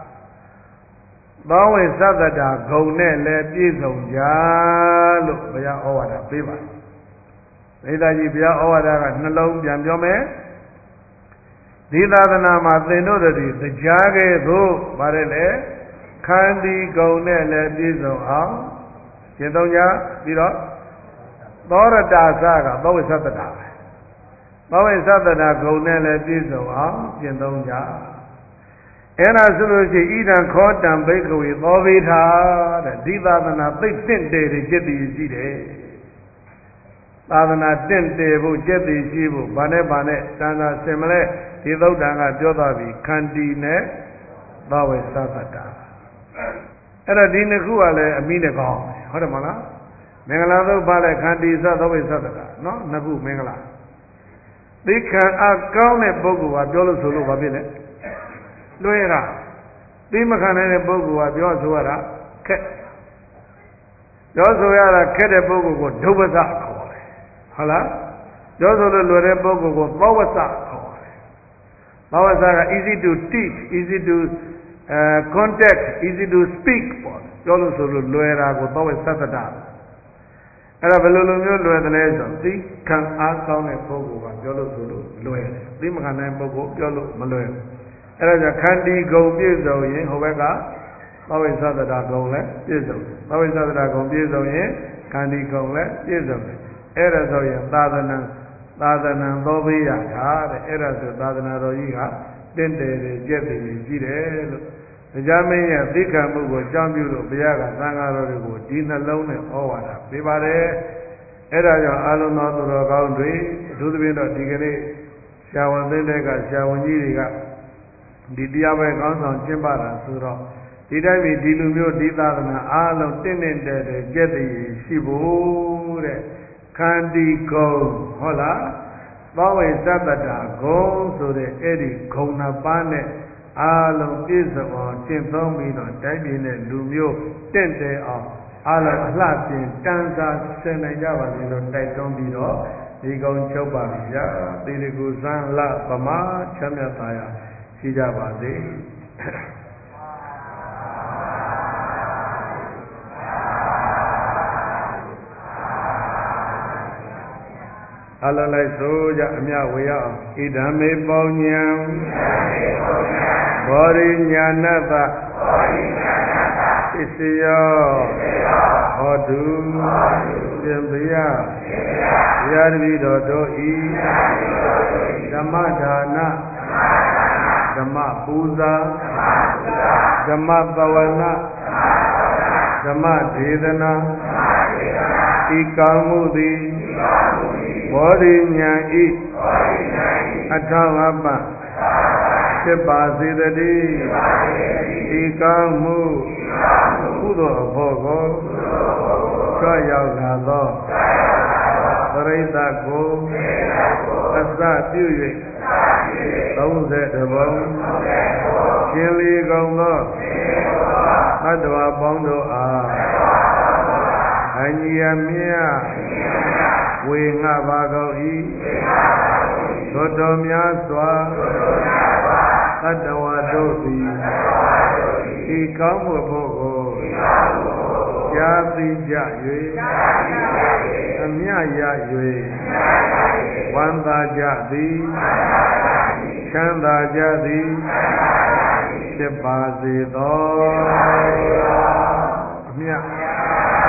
သောဝိသတ္တတာဂုံနဲ့လည်းပြည့်စုံကြလို့ဘုရားဩဝါဒပေးပါမိသားကြီးဘုရားဩဝါဒကနှလုံးပြန်ပြောမယ်ဒီသာသနာမှာသင်တို့တို့တရားကဲ့သို့ပါတယ်လေခန္တီဂုံနဲ့လည်းပြည့်စုံအောင်ရှင်းသုံးကြပြီးတော့သောရတာသကသောဝိသတ္တတာသောဝိသတ္တတာဂုံနဲ့လည်းပြည့်စုံအောင်ရှင်းသုံးကြအဲ့ဒါဆိုလို့ရှိရင်ဣဒံခောတံဘိကဝေသောဘိထာတဲ့ဒီသာသနာသိတင့်တယ်တွေจิตတည်ရှိတယ်သာသနာတင့်တယ်ဖို့ကျက်တည်ရှိဖို့ဘာနဲ့ဘာနဲ့တန်တာဆင်မလဲဒီသုတ်တန်ကပြောသွားပြီခန္တီနဲ့သဝေသသတ္တာအဲ့တော့ဒီနှစ်ခုကလည်းအမိနဲ့ကောင်းဟုတ်တယ်မလားမင်္ဂလာသုတ်ပါလဲခန္တီသသဝေသတ္တာနော်နှစ်ခုမင်္ဂလာသိခံအကောင်းတဲ့ပုဂ္ဂိုလ်ကပြောလို့ဆိုလို့ဘာဖြစ်လဲလွှဲတာသိမခံနိုင်တဲ့ပုဂ္ဂိုလ်ကပြောဆိုရတာခက်ပြောဆိုရတာခက်တဲ့ပုဂ္ဂိုလ်ကိုဒုပ္ပသခေါ်တယ်ဟုတ်လားပြောဆိုလို့လွယ်တဲ့ပုဂ္ဂိုလ်ကိုသောဝဆခေါ်တယ်သောဝဆက easy to teach easy to uh, contact easy to speak ပေါ့ပြောလို့ဆိုလို့လွယ်တာကိုသောဝဆသတ္တအဲ့ဒါဘယ်လိုလိုမျိုးလွယ်တယ်လဲဆိုသိခံအားကောင်းတဲ့ပုဂ္ဂိုလ်ကပြောလို့ဆိုလို့လွယ်တယ်သိမခံနိုင်ပုဂ္ဂိုလ်ပြောလို့မလွယ်ဘူးအဲ့ဒါကြောင့်ခန္တီဂုံပြည့်စုံရင်ဟိုဘက်ကသဝိသသတ္တဂုံလည်းပြည့်စုံသဝိသသတ္တဂုံပြည့်စုံရင်ခန္တီဂုံလည်းပြည့်စုံတယ်အဲ့ဒါဆိုရင်သာသနာသာသနာသောဘေးရတာတဲ့အဲ့ဒါဆိုသာသနာတော်ကြီးကတင့်တယ်တယ်ကြက်တယ်ကြီးတယ်လို့တရားမင်းရဲ့သိက္ခာမှုကိုကြောင်းပြုလို့ဘုရားကသံဃာတော်တွေကိုဒီနှလုံးနဲ့ဩဝါဒပေးပါတယ်အဲ့ဒါကြောင့်အာလုံးသောသူတော်ကောင်းတွေအထူးသဖြင့်တော့ဒီကနေ့ဆရာဝန်သိတဲ့ကဆရာဝန်ကြီးတွေကဒီတရားပဲကောင်းဆောင်ကျင့်ပါတာဆိုတော့ဒီတိုင်းပြီဒီလူမျိုးဒီသာသနာအားလုံးတင့်တင့်တယ်တယ်ကြက်တည်ရှိဖို့တဲ့ခန္တီကုံဟုတ်လားသောဝိသတ္တတာဂုံဆိုတဲ့အဲ့ဒီဂုံနှစ်ပါးနဲ့အားလုံးပြည့်စုံအောင်ကျင့်သုံးပြီးတော့တိုင်းပြည်နဲ့လူမျိုးတင့်တယ်အောင်အားလုံးအလှပြင်တန်းစားဆင်နိုင်ကြပါစေလို့တိုက်တွန်းပြီးတော့ဒီကုံချုပ်ပါပြီဗျာသီလကုသံလပမာချမ်းမြတ်သာယာရှိကြပါစေအလုံးလိုက်ဆိုကြအမြဝေရအောင်ဣဒံမေပေါညံဘောရိညာဏတပစ္စယောဟောတုပြင်ပယဘုရားတပည့်တော်တို့ဤဓမ္မဒါနဓမ္မပူဇာဓမ္မပဝနာဓမ္မဒေသနာဤကောင်းမှုသည်ဘောဓိညာဤအထောက်အပံ့ဖြစ်ပါစေတည်းဤကောင်းမှုကုသိုလ်အဖို့ကိုကြွရောက်လာသောပရိသတ်ကိုအစပြု၍သုံးဆယ်တဘုံရှင်လီကုန်သောသတ္တဝါပေါင်းတို့အားအညီအမြဝေငှပါကုန်၏သို့တော်များစွာသတ္တဝါတို့သည်ဤကောင်းမှုဖို့ကိုကြားသိကြ၍အမြရ၍ဝမ်းသာကြသည်ချမ်းသာကြသည်ဖြစ်ပါစေသောအမြ